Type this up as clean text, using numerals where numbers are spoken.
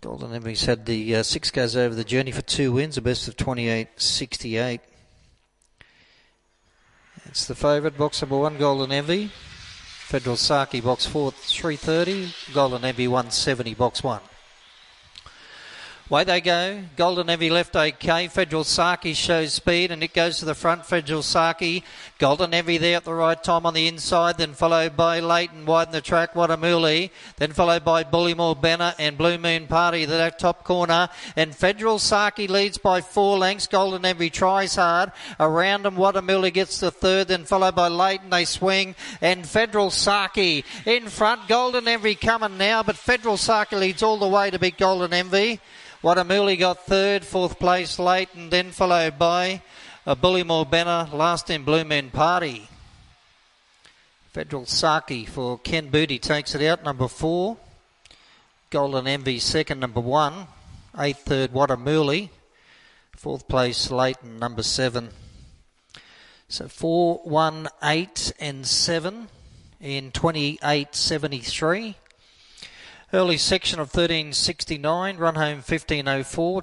Golden Envy's had the 6 goes over the journey for 2 wins, a best of 28.68. It's the favourite, box number 1, Golden Envy. Federal Saki, box 4, 330. Golden Envy, 170, box 1. Away they go. Golden Envy left okay. Federal Saki shows speed and it goes to the front. Federal Saki. Golden Envy there at the right time on the inside. Then followed by Leighton widen the track. Watamuli. Then followed by Bullymore Banner and Blue Moon Party. That top corner. And Federal Saki leads by 4 lengths. Golden Envy tries hard. Around them Watamuli gets the third. Then followed by Leighton. They swing. And Federal Saki in front. Golden Envy coming now. But Federal Saki leads all the way to beat Golden Envy. Watamuli got third, 4th place Leighton, then followed by Bullymore Banner, last in Blue Moon Party. Federal Saki for Ken Booty takes it out, number 4. Golden Envy second, number 1. 8th, third Watamuli. 4th place Leighton, number 7. So 4, 1, 8 and 7 in 28.73. Early section of 13.69, run home 15.04,